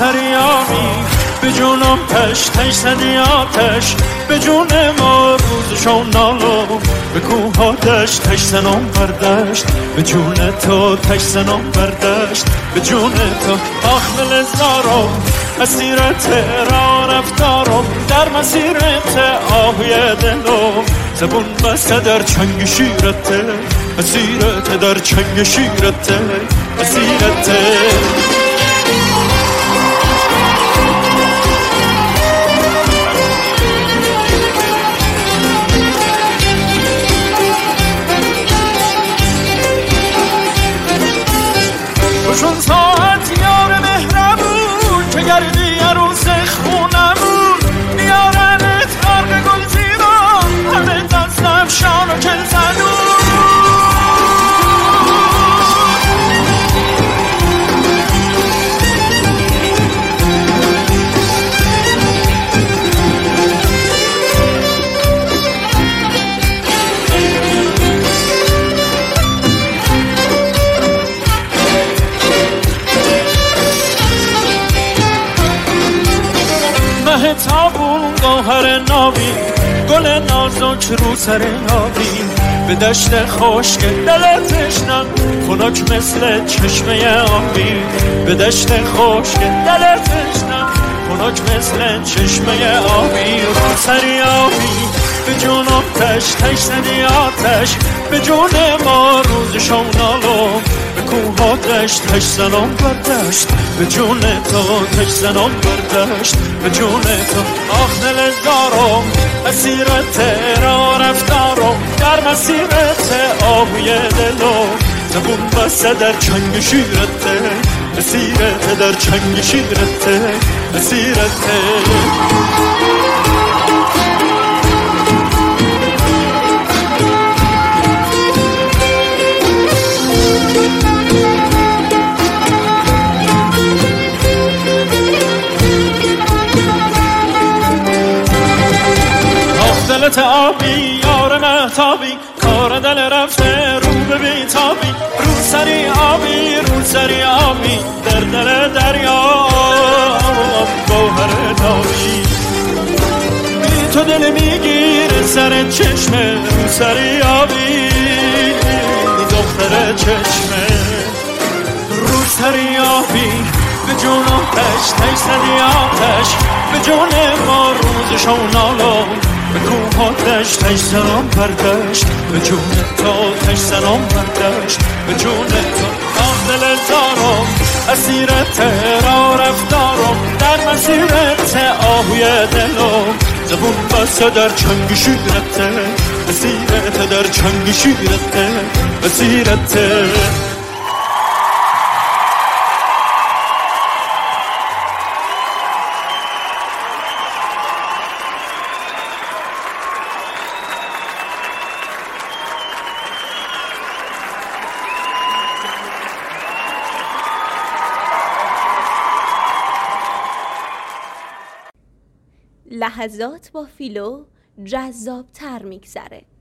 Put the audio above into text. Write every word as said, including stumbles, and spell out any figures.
سری آبی به جونم تش تش زدی آتش به جون ما روزشون نالو به کوه ها دشت تش زنم بردشت به جون تو تش زنم بردشت به جون تو آخمل زارم اسیرت را رفتارم در مسیرت آهوی دلم زبون بسته در چنگ شیرت اسیرت در چنگ شیرت اسیرت چون ساعت یار مهربون که گردی عروس خونمون بیارنت غرق گل زیبا همه دستم شان و کل زنون مه تابون گوهر نابی گل نازک رو سر آبی به دشت خشک دل تشنم خنک مثل چشمه آبی به دشت خشک دل تشنم خنک مثل چشمه آبی رو سر آبی به جونم تش تش زدی آتش به جون ما روزشون نالو به کوه ها دشت تش زنم بردشت به جون تو تش زنم بردشت به جون تو آخ دل دارم اسیرت را رفتارم در مسیرت آهوی دلم زبون بسته در چنگ شیرت اسیرت در چنگ شیرت اسیرت دلت آبی یار مهتابی کار دل رفته رو به بیتابی رو سری آبی رو سری آبی در دل دریا گوهر نابی بی تو دل میگیره سر چشمه رو سری آبی دختر چشمه رو سری آبی به جونم تش تش زدی آتش به جون ما روزشون نالو به کوه ها دشت تش زنم بردشت به جون تو تش زنم بردشت به جون تو آخ دل زارم اسیرت را رفتارم در مسیرت آهوی دلم زبون بسته در چنگ شیرت اسیرت در چنگ شیرت اسیرت لحظات با فیلو جذاب تر میگذره.